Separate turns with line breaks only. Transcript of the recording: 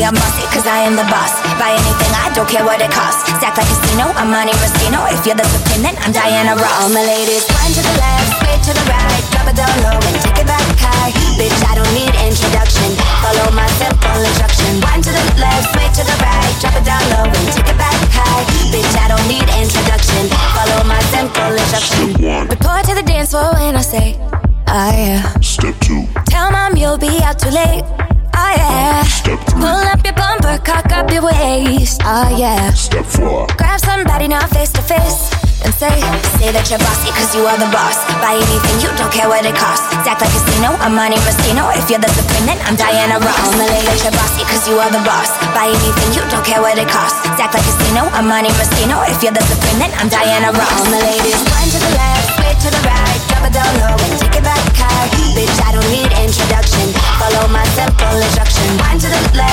I'm bossy, cause I am the boss. Buy anything, I don't care what it costs. Stack like casino, I'm Monte Rustino. If you're the supreme, then I'm Diana Ross. All my ladies, one to the left, straight to the right. Drop it down low and take it back high. Bitch, I don't need introduction. Follow my simple instruction. One to the left, straight to the right. Drop it down low and take it back high. Bitch, I don't need introduction. Follow my simple instruction. Report to the dance floor when I say, oh yeah.
Step 2.
Tell mom you'll be out too late. Oh yeah.
Step 3.
Pull up your bumper, cock up your waist. Oh yeah.
Step 4.
Grab somebody now face to face and say that you're bossy, cause you are the boss. Buy anything, you don't care what it costs. Stack like casino, I'm Monte Rustino. If you're the supreme, then I'm Diana Ross. All my ladies, you're bossy, cause you are the boss. Buy anything, you don't care what it costs. Stack like casino, I'm Monte Rustino. If you're the supreme, then I'm Diana Ross. All my ladies, one to the left, straight to the right. Drop it down low and take it back high. Bitch, I don't need introduction. Follow my simple instruction. One to the left,